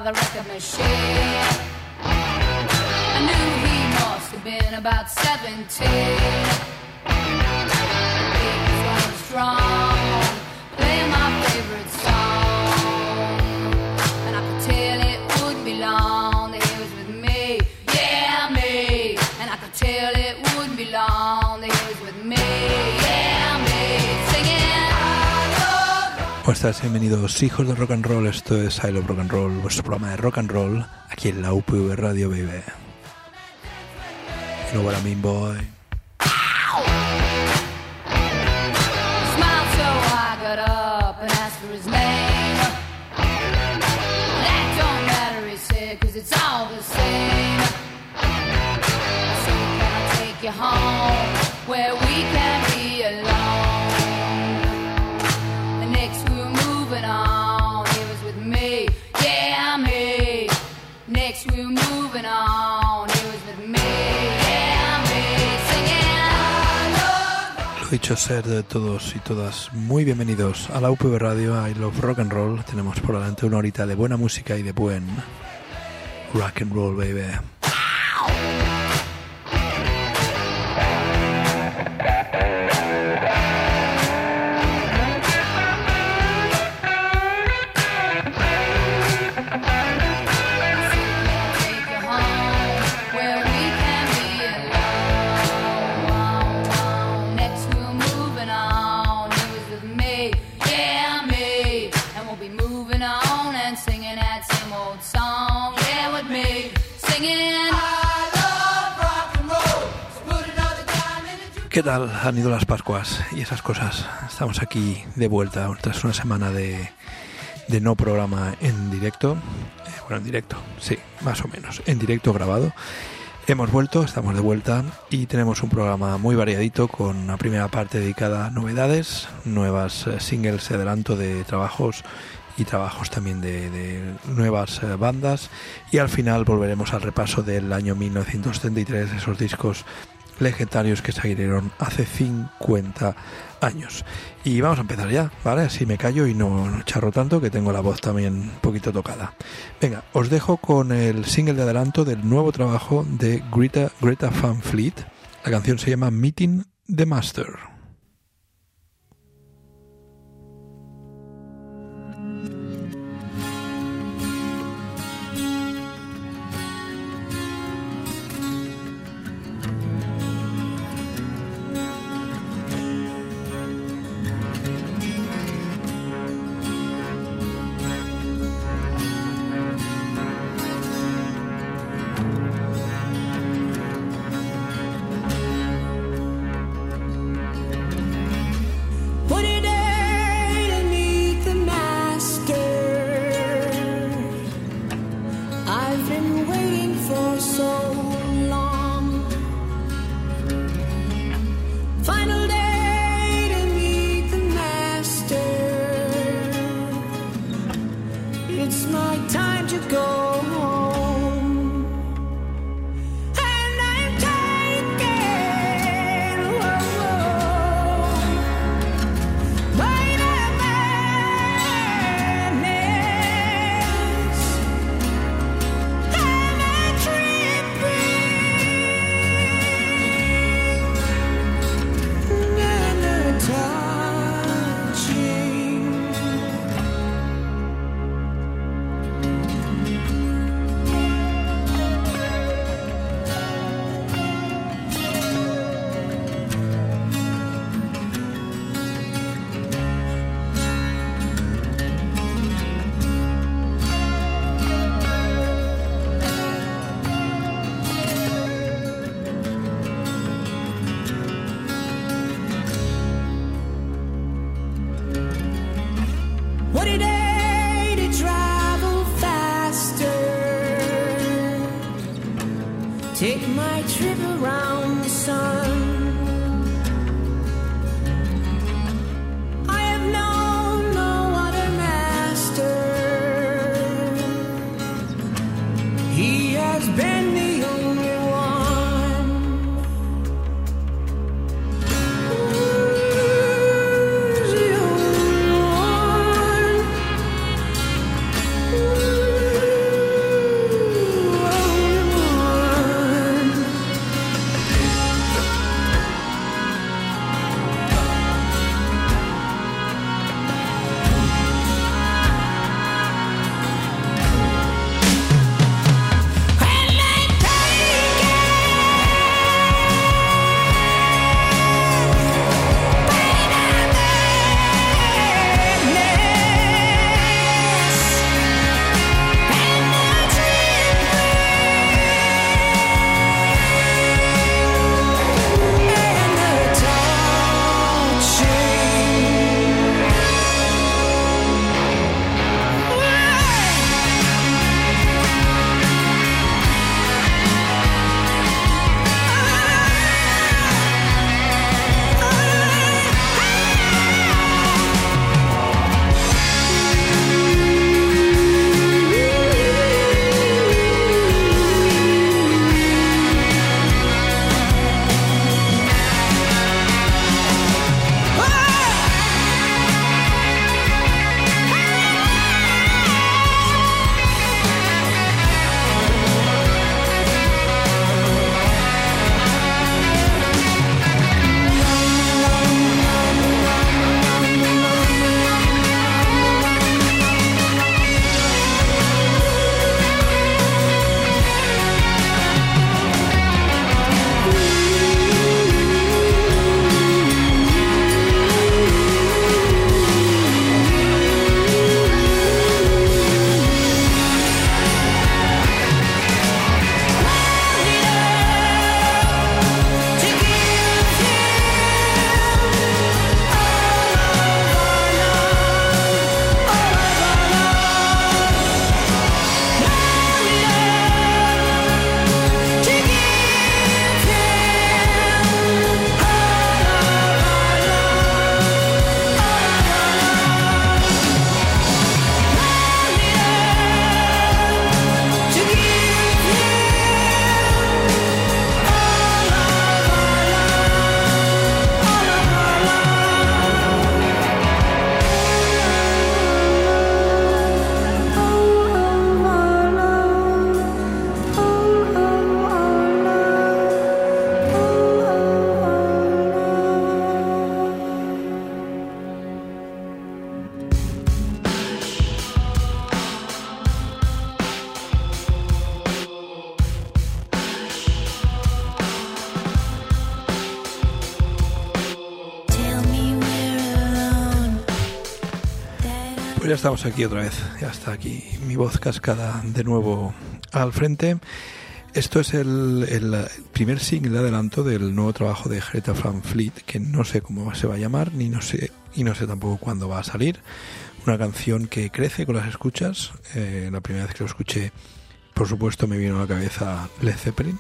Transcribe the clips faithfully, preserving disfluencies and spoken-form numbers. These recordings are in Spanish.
the record machine. I knew he must have been about seventeen. He was running strong, playing my favorite song, and I could tell it wouldn't be long that he was with me, yeah me. And I could tell it wouldn't be long that he was with me, yeah me, singing I love. ¿Cómo estás? Bienvenidos, hijos de rock and roll. Esto es I Love Rock and Roll, vuestro programa de rock and roll aquí en la U P V Radio, baby. You know what I mean, boy. Smiled so I got up and asked for his name. That don't matter, he said, cause it's all the same. I said, can I take you home where we can be alone? The next we were moving on, he was with me, yeah me. Next we were moving on, he was with me, yeah me, singing I love. Lo dicho, ser de todos y todas muy bienvenidos a la U P V Radio, I Love Rock and Roll. Tenemos por delante una horita de buena música y de buen rock and roll, baby. ¿Qué tal han ido las Pascuas y esas cosas? Estamos aquí de vuelta tras una semana de, de no programa en directo. Eh, bueno, en directo, sí, más o menos. En directo grabado. Hemos vuelto, estamos de vuelta y tenemos un programa muy variadito con una primera parte dedicada a novedades, nuevas eh, singles, adelanto de trabajos y trabajos también de, de nuevas eh, bandas. Y al final volveremos al repaso del año mil novecientos setenta y tres, esos discos legendarios que salieron hace cincuenta años. Y vamos a empezar ya, ¿vale? Así me callo y no, no charro tanto, que tengo la voz también un poquito tocada. Venga, os dejo con el single de adelanto del nuevo trabajo de Greta, Greta Van Fleet. La canción se llama Meeting the Master. Take my trip around the sun. I have known no other master. He has been the only one. Who's the only one? Who's Pues ya estamos aquí otra vez, ya está aquí mi voz cascada de nuevo al frente. Esto es el, el primer single de adelanto del nuevo trabajo de Greta Van Fleet, que no sé cómo se va a llamar, ni no sé y no sé tampoco cuándo va a salir. Una canción que crece con las escuchas. Eh, la primera vez que lo escuché, por supuesto, me vino a la cabeza Led Zeppelin.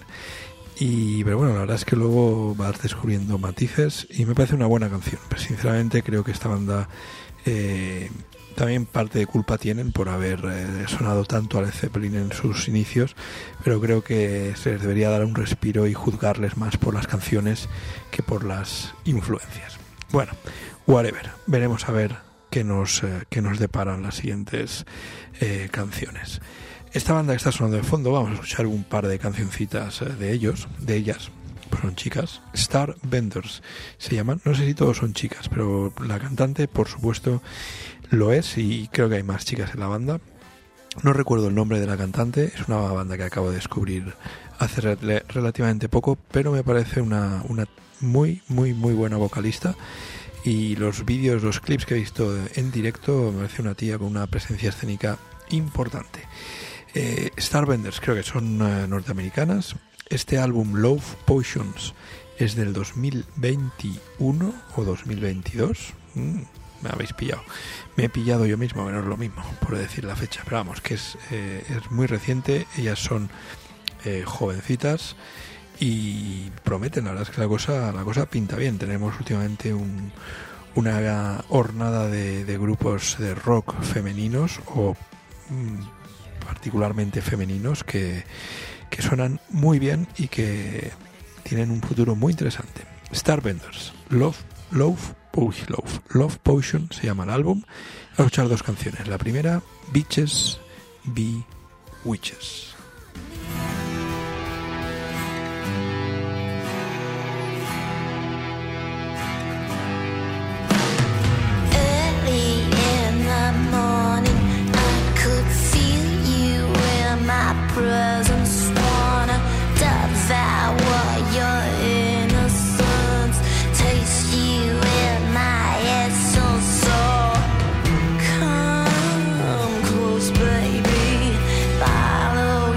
Y, pero bueno, la verdad es que luego vas descubriendo matices y me parece una buena canción. Pero sinceramente creo que esta banda eh, también parte de culpa tienen por haber eh, sonado tanto a Led Zeppelin en sus inicios, pero creo que se les debería dar un respiro y juzgarles más por las canciones que por las influencias. Bueno, whatever, veremos a ver qué nos, eh, qué nos deparan las siguientes eh, canciones. Esta banda que está sonando de fondo, vamos a escuchar un par de cancioncitas de ellos, de ellas, pues son chicas. Starbenders se llaman, no sé si todos son chicas, pero la cantante por supuesto lo es y creo que hay más chicas en la banda. No recuerdo el nombre de la cantante, es una banda que acabo de descubrir hace re- relativamente poco, pero me parece una, una muy, muy, muy buena vocalista. Y los vídeos, los clips que he visto en directo, me parece una tía con una presencia escénica importante. Eh, Starbenders creo que son uh, norteamericanas. Este álbum Love Potions es del dos mil veintiuno o dos mil veintidós. Mm, me habéis pillado. Me he pillado yo mismo, que no es lo mismo por decir la fecha, pero vamos, que es, eh, es muy reciente. Ellas son eh, jovencitas y prometen, la verdad es que la cosa, la cosa pinta bien. Tenemos últimamente un, una hornada de, de grupos de rock femeninos o mm, particularmente femeninos que, que suenan muy bien y que tienen un futuro muy interesante. Starbenders, Love, Love, Potion, Love, Love Potion se llama el álbum. Vamos a escuchar dos canciones. La primera, Bitches Be Witches. Presence wanna devour your innocence, taste you in my essence. So come close, baby, follow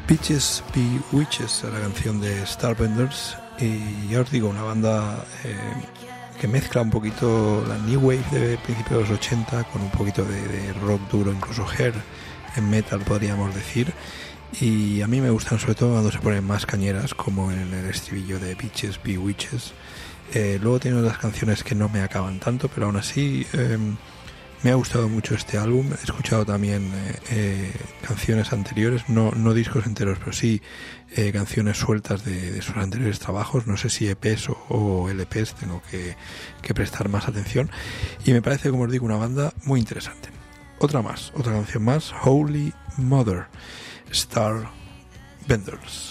Bitches Be Witches, la canción de Starbenders, y ya os digo, una banda eh, que mezcla un poquito la new wave de principios de los ochenta con un poquito de, de rock duro, incluso hair en metal podríamos decir, y a mí me gustan sobre todo cuando se ponen más cañeras, como en el estribillo de Bitches Be Witches. Eh, luego tiene otras canciones que no me acaban tanto, pero aún así eh, me ha gustado mucho este álbum. He escuchado también eh, eh, canciones anteriores, no, no discos enteros, pero sí eh, canciones sueltas de, de sus anteriores trabajos. No sé si E Pes o, o L Pes, tengo que, que prestar más atención. Y me parece, como os digo, una banda muy interesante. Otra más, otra canción más, Holy Mother, Starbenders.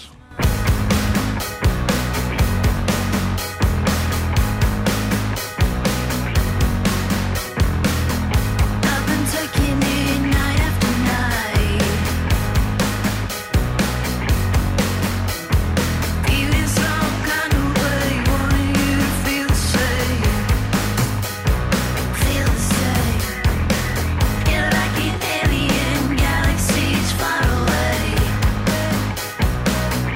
Far away.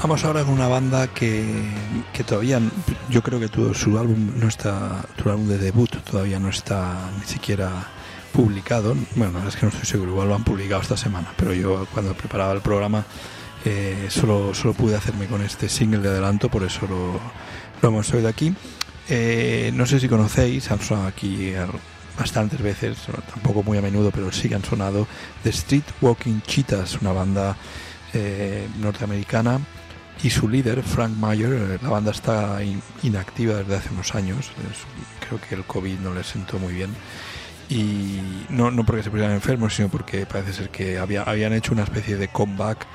Vamos ahora con una banda que, que todavía, yo creo que tu, su álbum no está, tu álbum de debut todavía no está ni siquiera publicado. Bueno, es que no estoy seguro, igual lo han publicado esta semana, pero yo cuando preparaba el programa eh, solo, solo pude hacerme con este single de adelanto, por eso lo, lo hemos oído aquí. Eh, no sé si conocéis, han sonado aquí bastantes veces, tampoco muy a menudo, pero sí que han sonado The Street Walking Cheetahs, una banda eh, norteamericana, y su líder, Frank Mayer. La banda está in, inactiva desde hace unos años, es, creo que el COVID no les sentó muy bien, y no, no porque se pusieran enfermos, sino porque parece ser que había, habían hecho una especie de comeback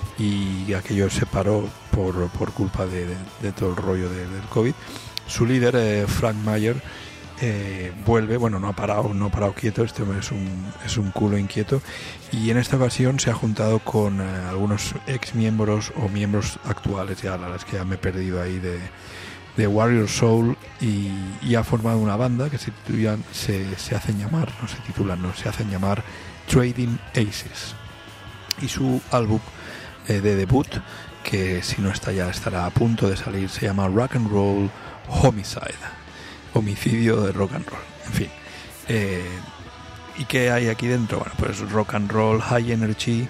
y aquello se paró por, por culpa de, de, de todo el rollo de, del COVID. Su líder, eh, Frank Mayer, eh, vuelve, bueno, no ha parado, no ha parado quieto, este hombre es un, es un culo inquieto, y en esta ocasión se ha juntado con eh, algunos ex miembros o miembros actuales, ya la verdad es que ya me he perdido ahí, de, de Warrior Soul, y, y ha formado una banda que se titulan, se, se hacen llamar, no se titulan, no, se hacen llamar Trading Aces, y su álbum eh, de debut, que si no está ya estará a punto de salir, se llama Rock and Roll Homicide, homicidio de rock and roll, en fin. Eh, ¿Y qué hay aquí dentro? Bueno, pues rock and roll, high energy,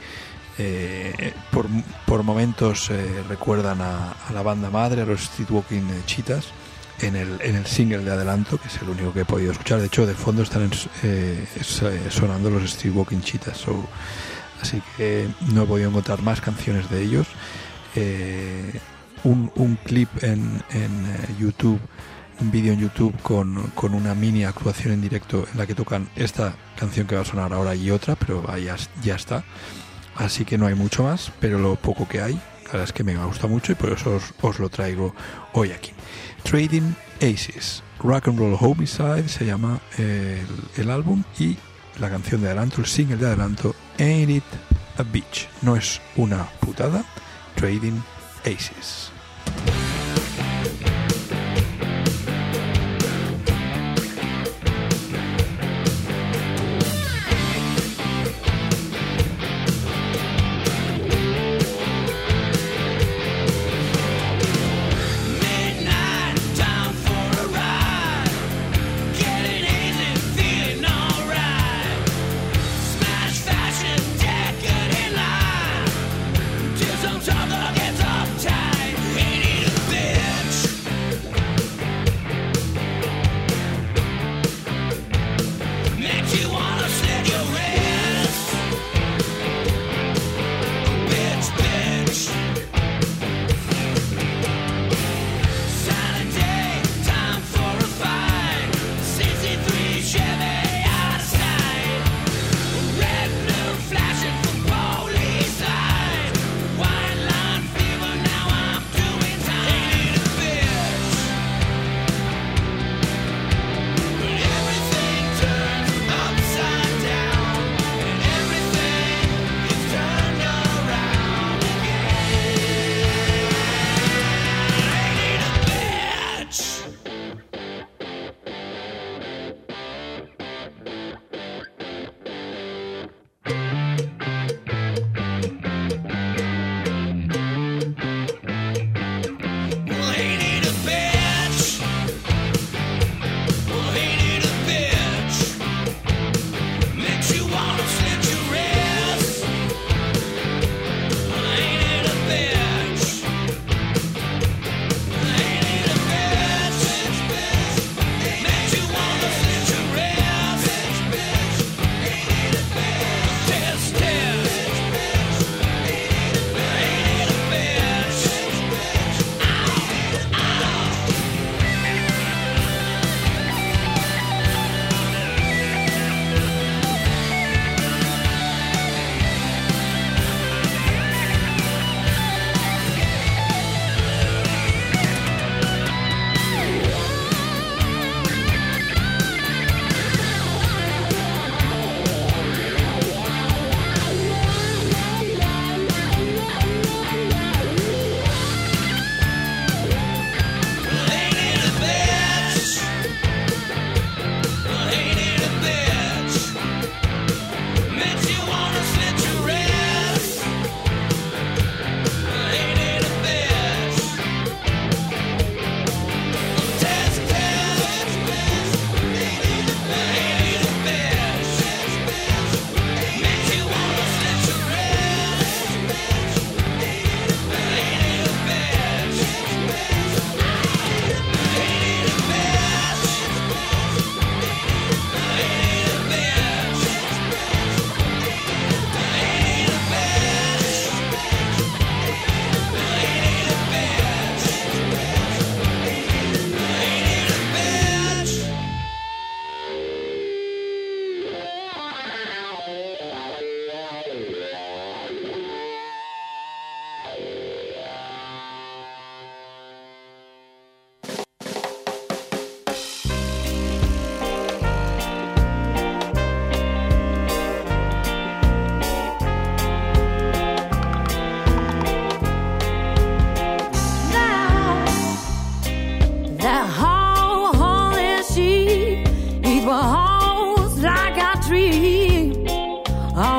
eh, por, por momentos eh, recuerdan a, a la banda madre, a los Streetwalking Cheetahs, en el, en el single de adelanto, que es el único que he podido escuchar. De hecho, de fondo están en, eh, sonando los Streetwalking Cheetahs, so, así que no he podido encontrar más canciones de ellos. Eh, un, un clip en, en eh, YouTube, un vídeo en YouTube con, con una mini actuación en directo en la que tocan esta canción que va a sonar ahora y otra, pero ya, ya está, así que no hay mucho más, pero lo poco que hay, la verdad es que me gusta mucho, y por eso os, os lo traigo hoy aquí. Trading Aces, Rock and Roll Homicide se llama el, el álbum, y la canción de adelanto, el single de adelanto, Ain't It a Bitch, no es una putada. Trading Aces. Sometimes I get uptight.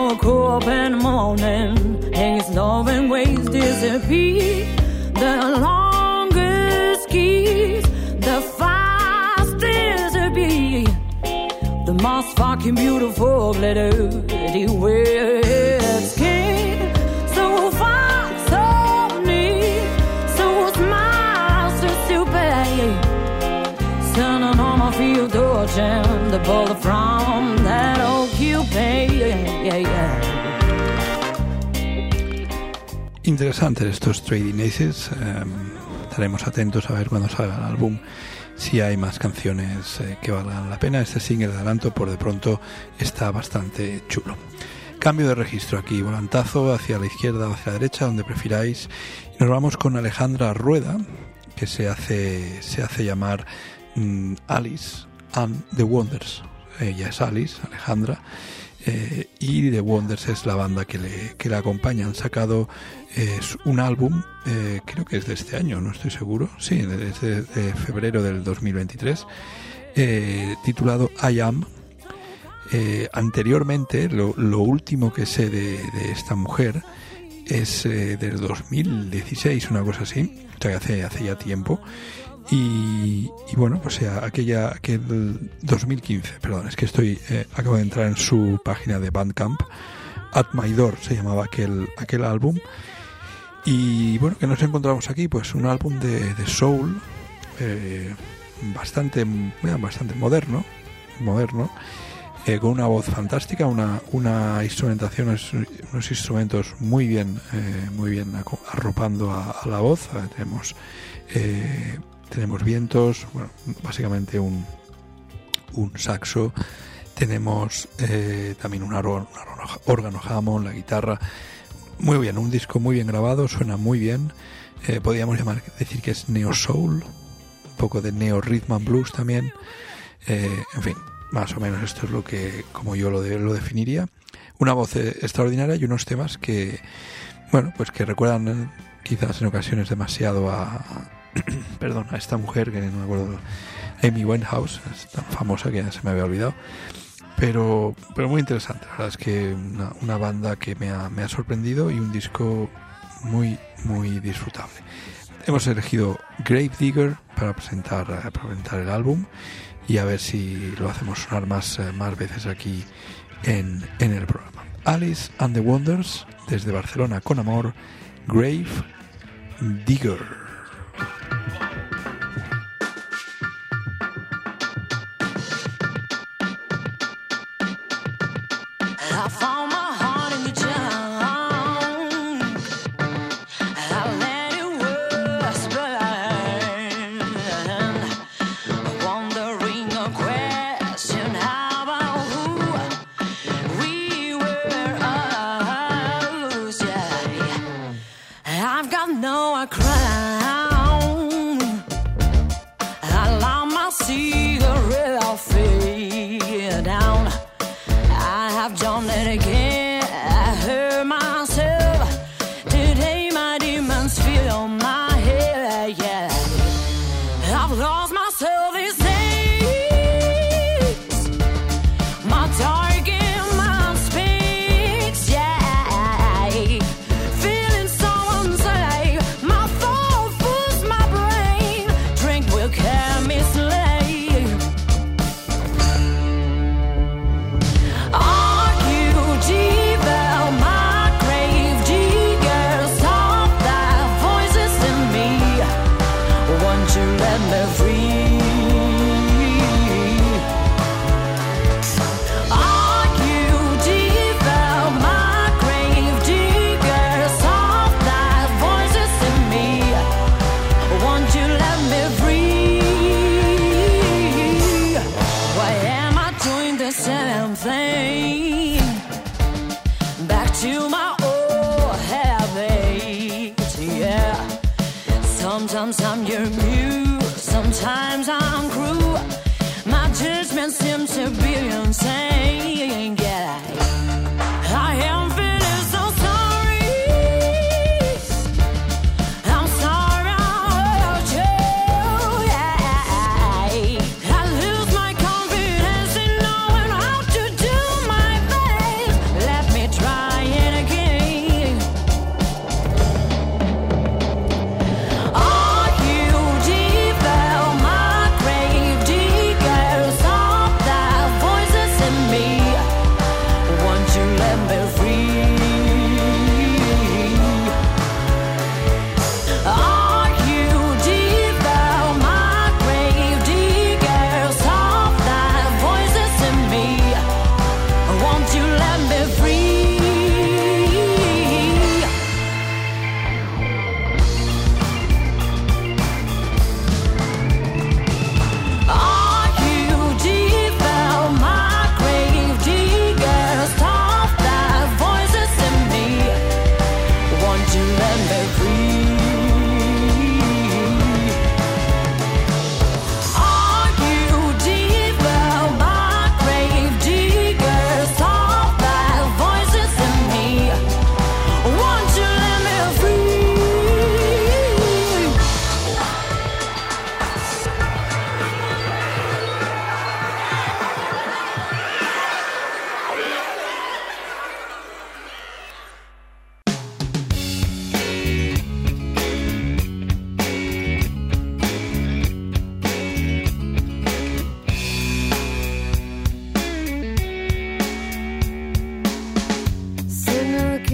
woke up in the morning, and his loving ways disappear. The longest keys, the fastest to be, the most fucking beautiful letter he wears. King, so far, so near, so smiles to pay. Standing on my field, dodging the bullet from that old Cupid. Yeah, yeah. Interesantes estos Trading Aces. Eh, estaremos atentos a ver cuando salga el álbum si hay más canciones eh, que valgan la pena. Este single de adelanto por de pronto está bastante chulo. Cambio de registro aquí, volantazo hacia la izquierda o hacia la derecha, donde prefiráis. Y nos vamos con Alejandra Rueda, que se hace, se hace llamar mm, Alice and the Wonders. Ella es Alice, Alejandra, eh, y The Wonders es la banda que le, que le acompaña. Han sacado eh, un álbum, eh, creo que es de este año, no estoy seguro, sí, desde de febrero del dos mil veintitrés, eh, titulado I Am. Eh, anteriormente, lo, lo último que sé de, de esta mujer es eh, del dos mil dieciséis, una cosa así, o sea que hace, hace ya tiempo. Y, y bueno, pues ya aquella, aquel dos mil quince, perdón, es que estoy, eh, acabo de entrar en su página de Bandcamp. At My Door se llamaba aquel, aquel álbum. Y bueno, que nos encontramos aquí, pues un álbum de, de soul, eh, bastante, bastante moderno, moderno, eh, con una voz fantástica, una, una instrumentación, unos, unos instrumentos muy bien, eh, muy bien arropando a, a la voz. Eh, tenemos, eh, tenemos vientos, bueno, básicamente un, un saxo, tenemos eh, también un órgano, órgano Hammond, la guitarra. Muy bien, un disco muy bien grabado, suena muy bien. Eh, podríamos llamar, decir que es neo soul, un poco de neo rhythm and blues también. Eh, en fin, más o menos esto es lo que, como yo lo, de, lo definiría. Una voz eh, extraordinaria y unos temas que, bueno, pues que recuerdan eh, quizás en ocasiones demasiado a, perdón, a esta mujer que no me acuerdo, Amy Winehouse, es tan famosa que ya se me había olvidado. Pero, pero muy interesante, la verdad es que una, una banda que me ha, me ha sorprendido y un disco muy, muy disfrutable. Hemos elegido Grave Digger para presentar, para presentar el álbum y a ver si lo hacemos sonar más, más veces aquí en, en el programa. Alice and the Wonders, desde Barcelona con amor, Grave Digger. I found my heart in the junk. I let it whisper, wondering a question about who we were. Us, yeah. I've got no crown. I allow my cigarette fade down. I have done it again. I hurt myself. Today my demons fill my head. Yeah, I've lost myself these days. My dark and my speaks. Yeah, feeling so unsafe. My thought fools my brain. Drink will carry me slave. Sometimes I'm your muse, sometimes I'm cruel. My judgment seems to be insane. Yeah, I am feeling so sorry. I'm sorry I hurt you. Yeah, I lose my confidence in knowing how to do my best. Let me try.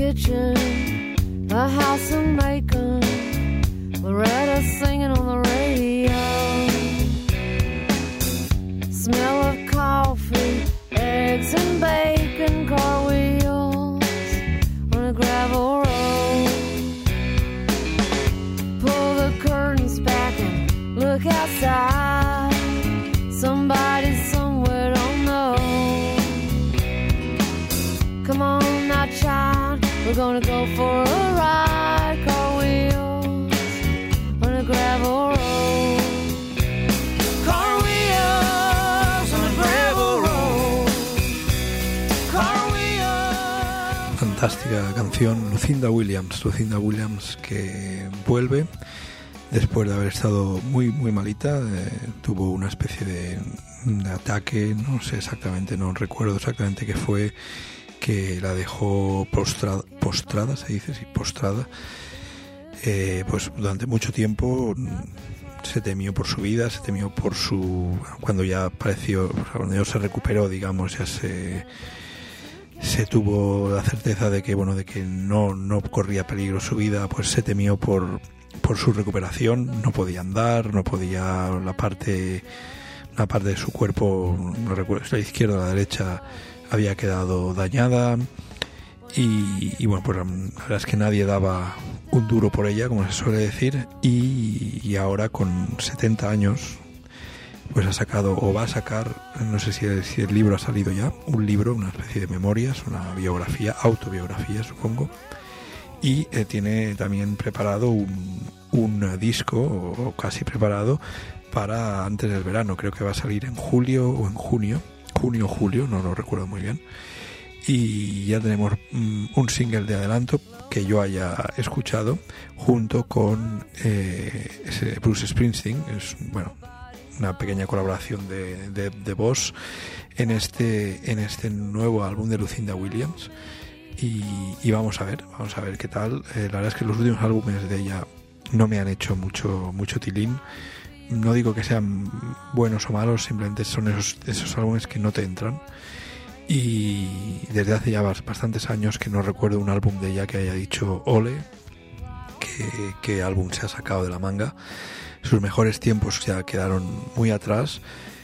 kitchen, a house of Macon, Loretta singing on the radio. Smell of coffee, eggs and bacon, car wheels on a gravel road. Pull the curtains back and look outside. Somebody somewhere don't know. Come on now, child, we're gonna go for a ride. Car wheels on a gravel road. Car wheels on a gravel road. Car wheels. Fantástica canción, Lucinda Williams. Lucinda Williams que vuelve después de haber estado muy muy malita. Eh, tuvo una especie de, de ataque, no sé exactamente, no recuerdo exactamente qué fue, que la dejó postrada, postrada se dice, sí, postrada. Eh, pues durante mucho tiempo se temió por su vida, se temió por su... Cuando ya apareció, cuando ya se recuperó, digamos, ya se... se tuvo la certeza de que, bueno, de que no, no corría peligro su vida, pues se temió por, por su recuperación. No podía andar, no podía, la parte, una parte de su cuerpo, no recuerdo, la izquierda o la derecha, había quedado dañada. Y, y bueno, pues la verdad es que nadie daba un duro por ella, como se suele decir, y, y ahora con setenta años pues ha sacado, o va a sacar, no sé si el, si el libro ha salido ya, un libro, una especie de memorias, una biografía, autobiografía supongo, y eh, tiene también preparado un, un disco, o, o casi preparado, para antes del verano. Creo que va a salir en julio o en junio, junio o julio, no lo recuerdo muy bien. Y ya tenemos um, un single de adelanto que yo haya escuchado junto con eh, ese Bruce Springsteen. Es, bueno, una pequeña colaboración de, de, de voz en este en este nuevo álbum de Lucinda Williams. Y, y vamos a ver, vamos a ver qué tal. Eh, la verdad es que los últimos álbumes de ella no me han hecho mucho mucho tilín. No digo que sean buenos o malos, simplemente son esos, esos álbumes que no te entran. Y desde hace ya bastantes años que no recuerdo un álbum de ella que haya dicho ole, que, que álbum se ha sacado de la manga. Sus mejores tiempos ya quedaron muy atrás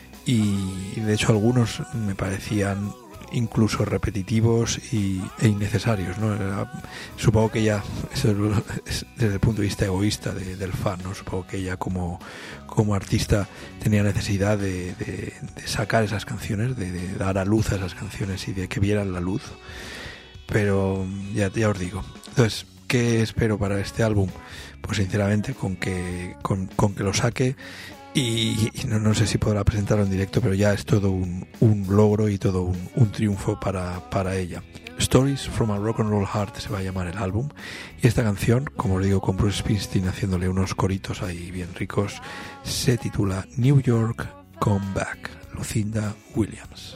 y de hecho algunos me parecían incluso repetitivos y, e innecesarios, ¿no? Era, supongo que ella, eso es desde el punto de vista egoísta de, del fan, ¿no? Supongo que ella como, como artista tenía necesidad de, de, de sacar esas canciones, de, de dar a luz a esas canciones y de que vieran la luz. Pero ya, ya os digo. Entonces, ¿qué espero para este álbum? Pues sinceramente con que, con, con que lo saque. Y, y no, no sé si podrá presentarlo en directo, pero ya es todo un, un logro y todo un, un triunfo para, para ella. Stories from a Rock and Roll Heart se va a llamar el álbum, y esta canción, como os digo, con Bruce Springsteen haciéndole unos coritos ahí bien ricos, se titula New York Come Back, Lucinda Williams.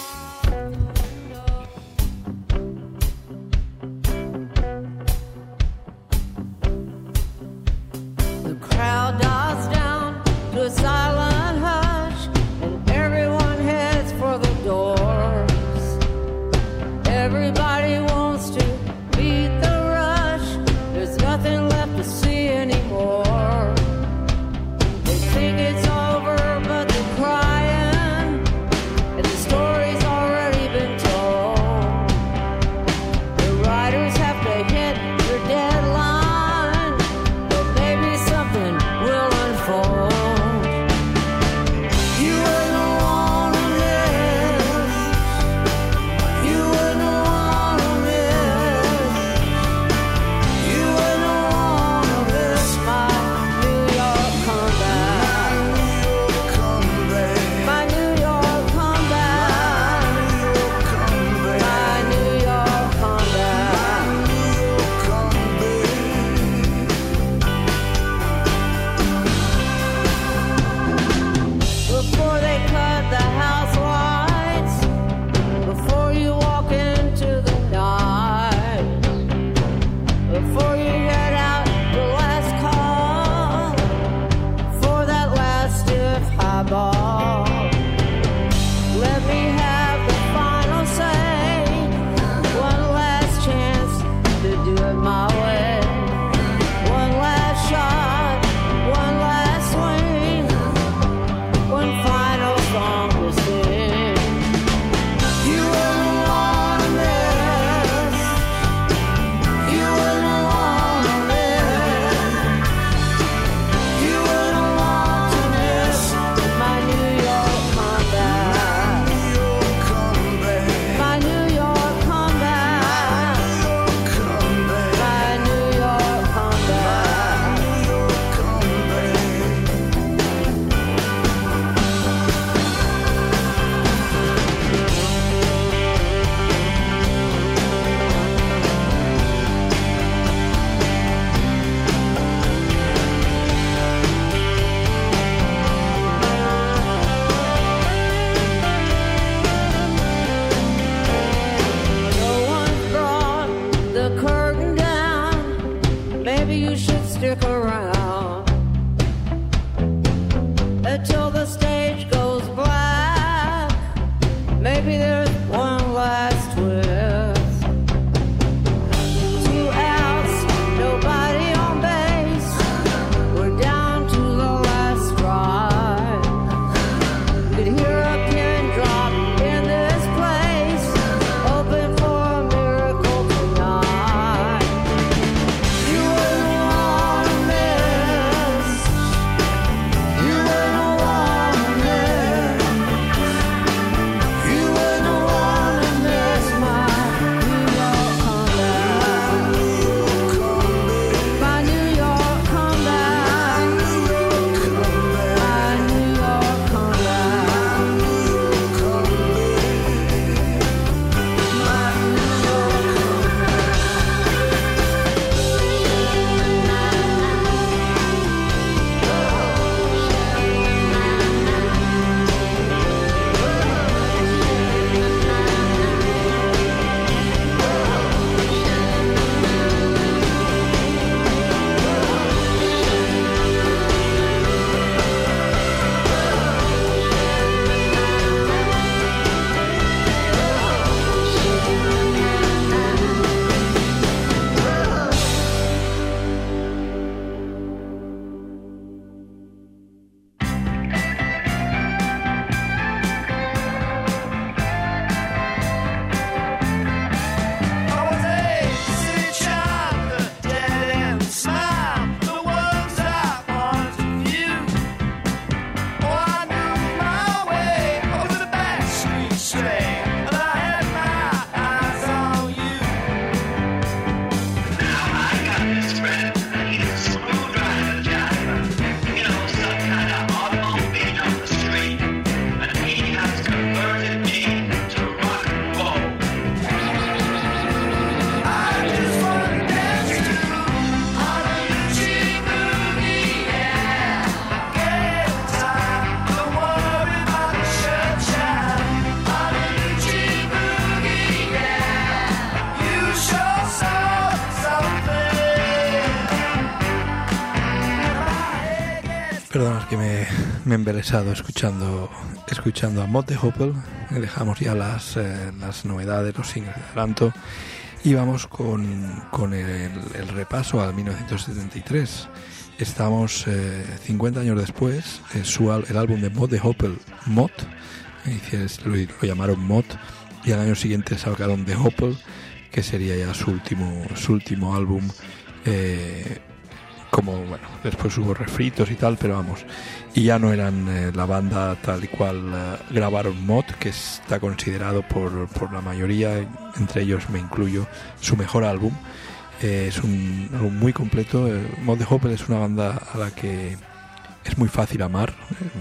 The crowd dies down to a silent hush, and everyone heads for the doors. Everybody wants to beat the rush. There's nothing left to see anymore. They think it's over, but they're crying, and the story's already been Perdonad que me, me he embelesado escuchando escuchando a Mott the Hoople. Dejamos ya las, eh, las novedades, los singles de adelanto, y vamos con, con el, el repaso al mil novecientos setenta y tres. Estamos eh, cincuenta años después. eh, su, el álbum de Mott the Hoople, Mott, eh, lo, lo llamaron Mott, y al año siguiente sacaron The Hoople, que sería ya su último, su último álbum. Eh, como bueno, después hubo refritos y tal, pero vamos, y ya no eran eh, la banda tal y cual eh, grabaron Mott, que está considerado por, por la mayoría, entre ellos me incluyo, su mejor álbum. Eh, es un álbum muy completo. eh, Mott the Hoople es una banda a la que es muy fácil amar.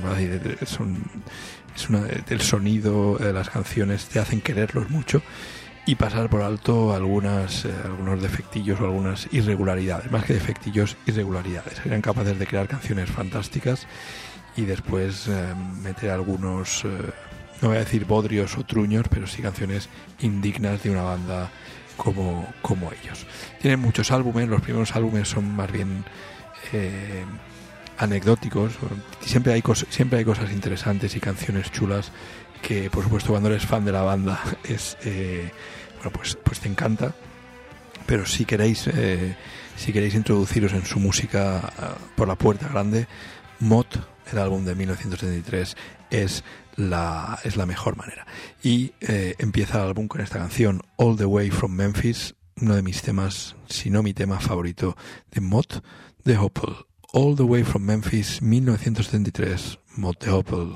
eh, son, es una, el sonido de las canciones te hacen quererlos mucho, y pasar por alto algunas eh, algunos defectillos o algunas irregularidades, más que defectillos, irregularidades. Eran capaces de crear canciones fantásticas y después eh, meter algunos, eh, no voy a decir bodrios o truños, pero sí canciones indignas de una banda como, como ellos. Tienen muchos álbumes. Los primeros álbumes son más bien eh, anecdóticos. Siempre hay, cos- siempre hay cosas interesantes y canciones chulas que, por supuesto, cuando eres fan de la banda es eh, bueno, pues pues te encanta. Pero si queréis eh, si queréis introduciros en su música uh, por la puerta grande, Mott, el álbum de mil novecientos setenta y tres, es la es la mejor manera. Y eh, empieza el álbum con esta canción, All the Way from Memphis, uno de mis temas, si no mi tema favorito de Mott the Hoople. All the Way from Memphis, mil novecientos setenta y tres, Mott the Hoople.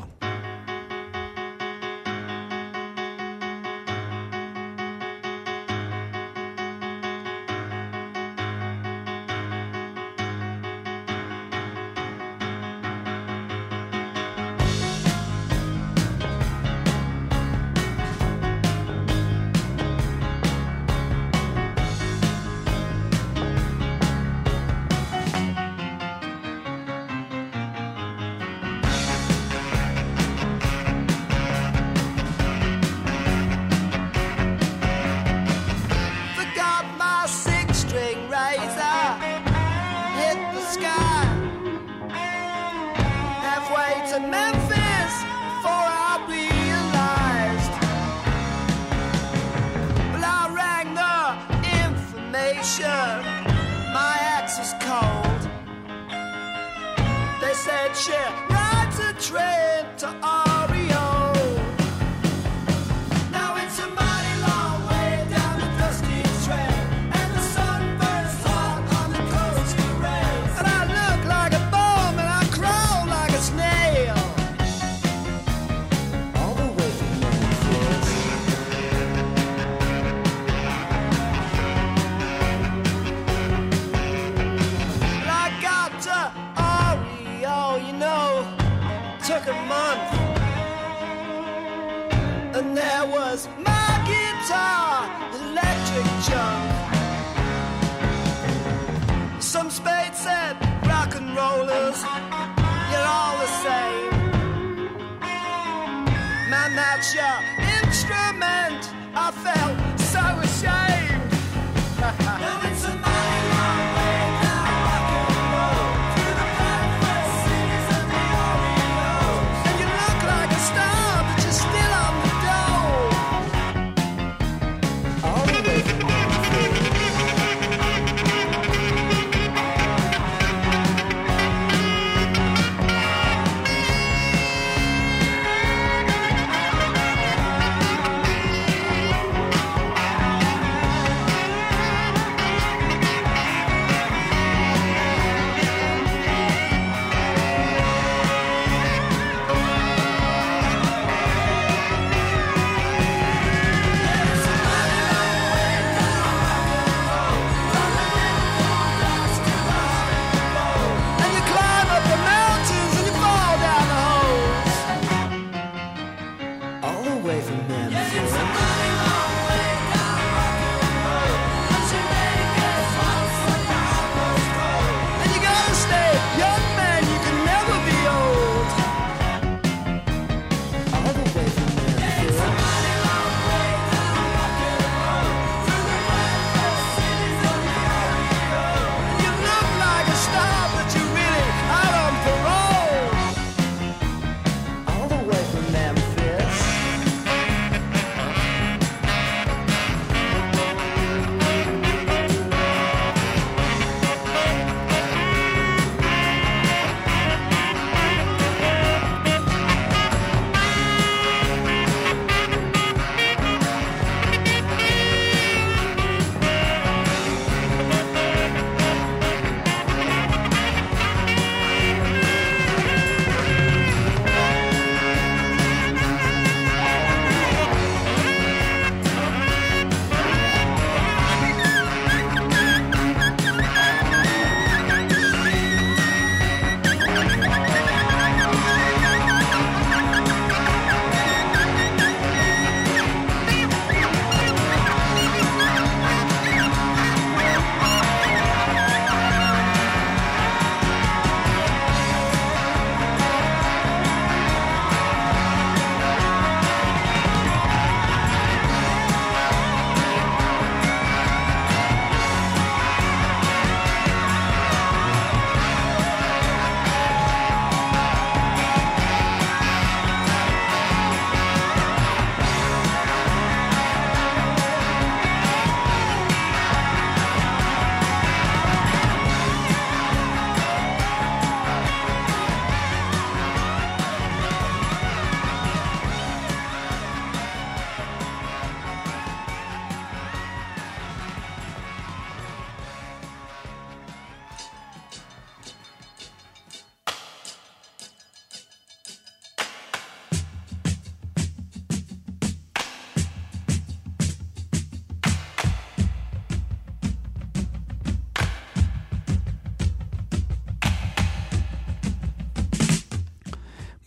And you look like a star, but you're still on the dole.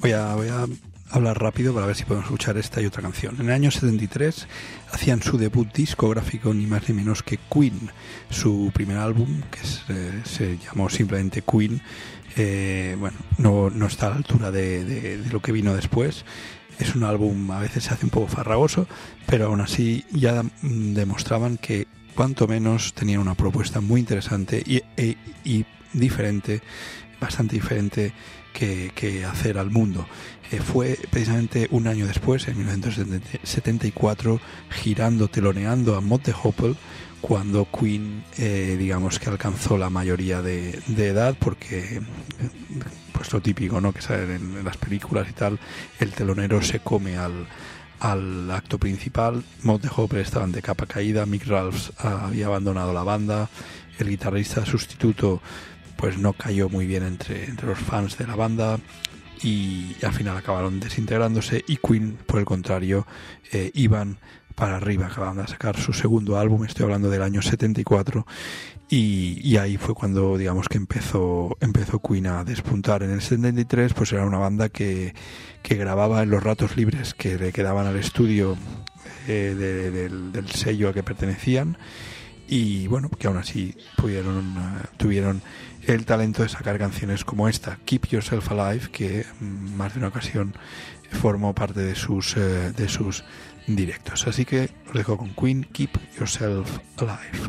voy a, voy a hablar rápido para ver si podemos escuchar esta y otra canción. En el año setenta y tres hacían su debut discográfico ni más ni menos que Queen. Su primer álbum, que es, eh, se llamó simplemente Queen, eh, bueno, no, no está a la altura de, de, de lo que vino después. Es un álbum, a veces se hace un poco farragoso, pero aún así ya mm, demostraban que cuanto menos tenían una propuesta muy interesante y, y, y diferente, bastante diferente que, que hacer al mundo. Eh, fue precisamente un año después, en mil novecientos setenta y cuatro, girando, teloneando a Mott the Hoople, cuando Queen, eh, digamos que alcanzó la mayoría de, de edad, porque, pues lo típico, ¿no?, que salen en, en las películas y tal, el telonero se come al, al acto principal. Mott the Hoople estaban de capa caída, Mick Ralphs había abandonado la banda, el guitarrista sustituto pues no cayó muy bien entre, entre los fans de la banda, y al final acabaron desintegrándose, y Queen, por el contrario, eh, iban para arriba. Acababan de sacar su segundo álbum, estoy hablando del año setenta y cuatro, y, y ahí fue cuando, digamos, que empezó empezó Queen a despuntar. En el setenta y tres pues era una banda que, que grababa en los ratos libres que le quedaban al estudio eh, de, de, del, del sello al que pertenecían, y bueno, que aún así pudieron uh, tuvieron el talento de sacar canciones como esta, Keep Yourself Alive, que mm, más de una ocasión formó parte de sus uh, de sus directos. Así que os dejo con Queen, Keep Yourself Alive.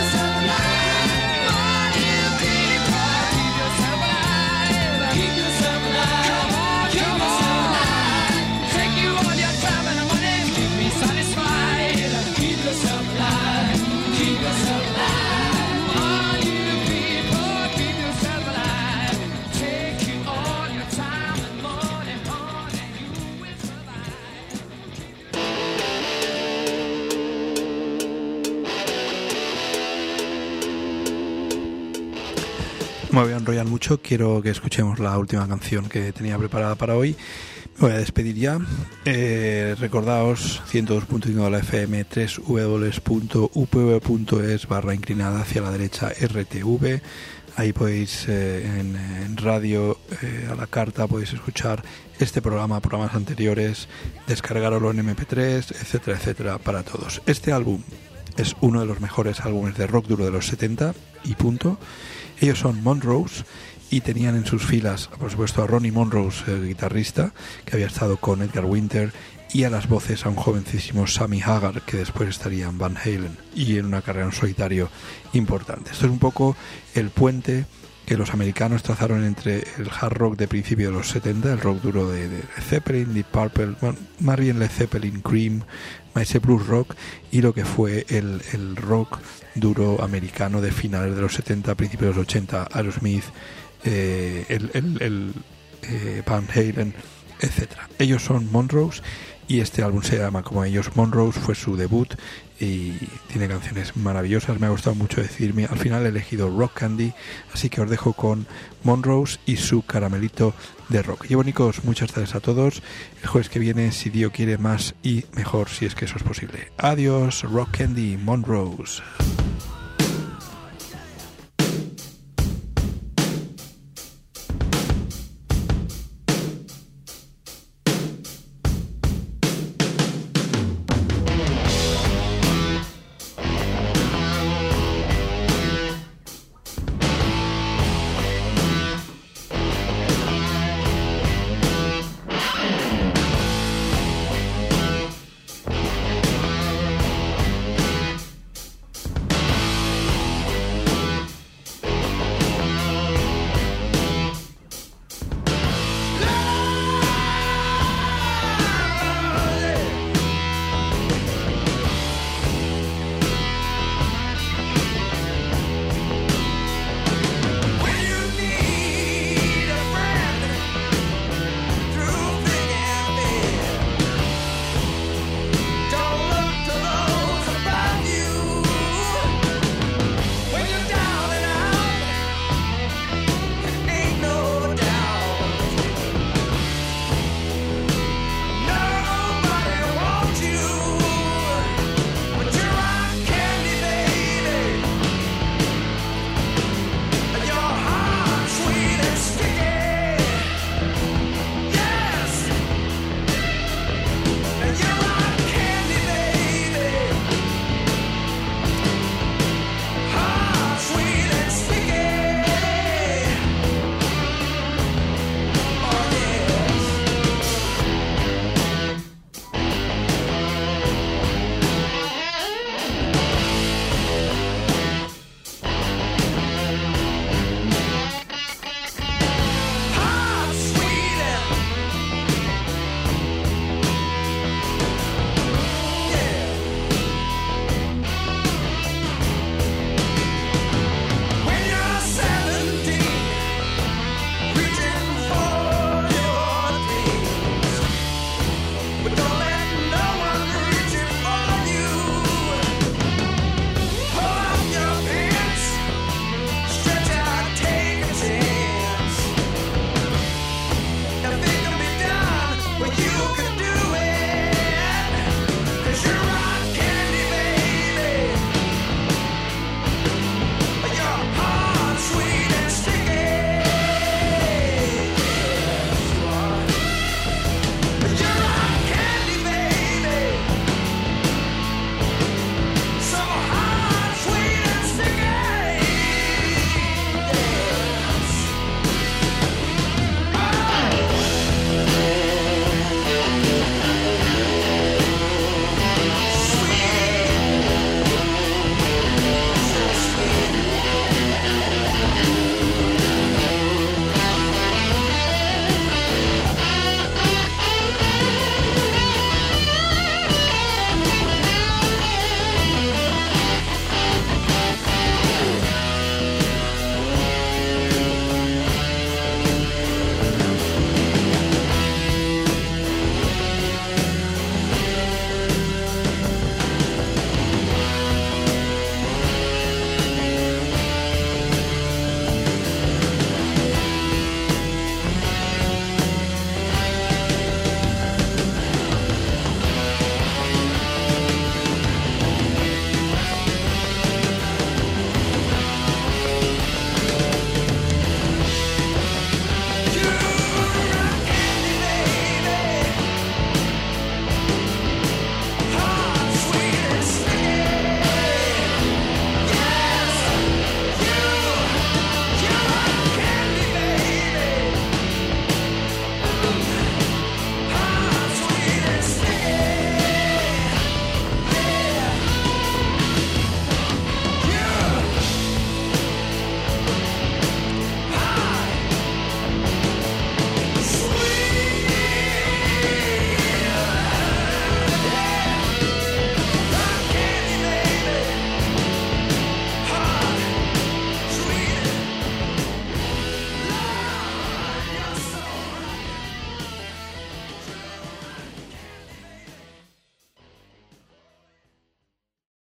Keep yourself Me voy a enrollar mucho, quiero que escuchemos la última canción que tenía preparada para hoy. Me voy a despedir ya. Eh, recordaos, ciento dos punto cinco de la F M, doble u doble u doble u punto u p v punto es barra inclinada hacia la derecha R T V. Ahí podéis, eh, en, en radio eh, a la carta, podéis escuchar este programa, programas anteriores, descargarlo en eme pe tres, etcétera, etcétera, para todos. Este álbum es uno de los mejores álbumes de rock duro de los setenta y punto. Ellos son Monrose y tenían en sus filas, por supuesto, a Ronnie Monrose, el guitarrista, que había estado con Edgar Winter, y a las voces a un jovencísimo Sammy Hagar, que después estaría en Van Halen y en una carrera en solitario importante. Esto es un poco el puente que los americanos trazaron entre el hard rock de principio de los setenta, el rock duro de, de Led Zeppelin, Deep Purple, bueno, más bien Led Zeppelin, Cream, ese blues rock, y lo que fue el, el rock duro americano de finales de los setenta, principios de los ochenta, Aerosmith, eh, el, el, el eh, Van Halen, etcétera. Ellos son Monrose y este álbum se llama como ellos. Monrose fue su debut y tiene canciones maravillosas. Me ha gustado mucho decirme. Al final he elegido Rock Candy, así que os dejo con Monrose y su caramelito de rock. Y bonicos, muchas gracias a todos. El jueves que viene, si Dios quiere, más y mejor, si es que eso es posible. Adiós, Rock Candy, Monrose.